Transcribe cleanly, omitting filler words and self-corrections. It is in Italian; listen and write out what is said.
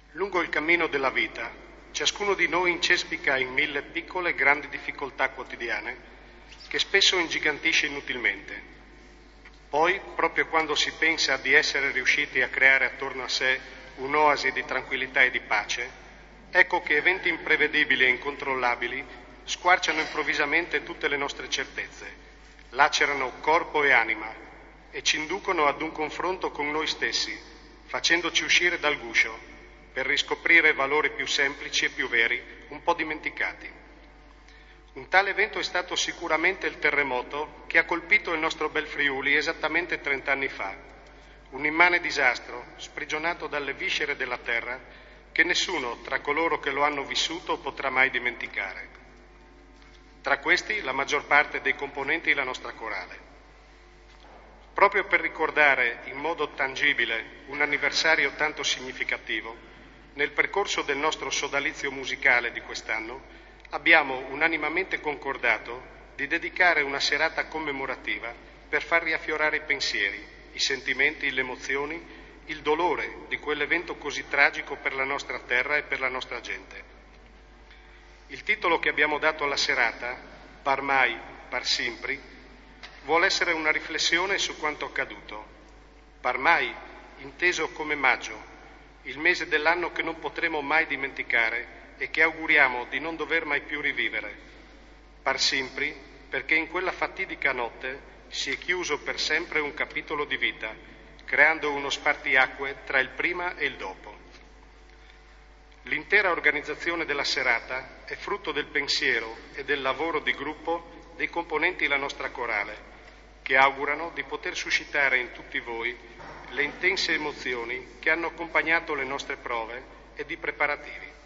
Lungo il cammino della vita, ciascuno di noi incespica in mille piccole e grandi difficoltà quotidiane che spesso ingigantisce inutilmente. Poi, proprio quando si pensa di essere riusciti a creare attorno a sé un'oasi di tranquillità e di pace, ecco che eventi imprevedibili e incontrollabili squarciano improvvisamente tutte le nostre certezze, lacerano corpo e anima e ci inducono ad un confronto con noi stessi, facendoci uscire dal guscio per riscoprire valori più semplici e più veri, un po' dimenticati. Un tale evento è stato sicuramente il terremoto che ha colpito il nostro bel Friuli esattamente 30 anni fa, un immane disastro sprigionato dalle viscere della terra che nessuno tra coloro che lo hanno vissuto potrà mai dimenticare. Tra questi la maggior parte dei componenti della nostra corale. Proprio per ricordare in modo tangibile un anniversario tanto significativo, nel percorso del nostro sodalizio musicale di quest'anno abbiamo unanimemente concordato di dedicare una serata commemorativa per far riaffiorare i pensieri, i sentimenti, le emozioni, il dolore di quell'evento così tragico per la nostra terra e per la nostra gente. Il titolo che abbiamo dato alla serata, Par mai, par simpri, vuole essere una riflessione su quanto accaduto. Par mai, inteso come maggio, il mese dell'anno che non potremo mai dimenticare e che auguriamo di non dover mai più rivivere. Par simpri, perché in quella fatidica notte si è chiuso per sempre un capitolo di vita, creando uno spartiacque tra il prima e il dopo. L'intera organizzazione della serata è frutto del pensiero e del lavoro di gruppo dei componenti della nostra corale, che augurano di poter suscitare in tutti voi le intense emozioni che hanno accompagnato le nostre prove ed i preparativi.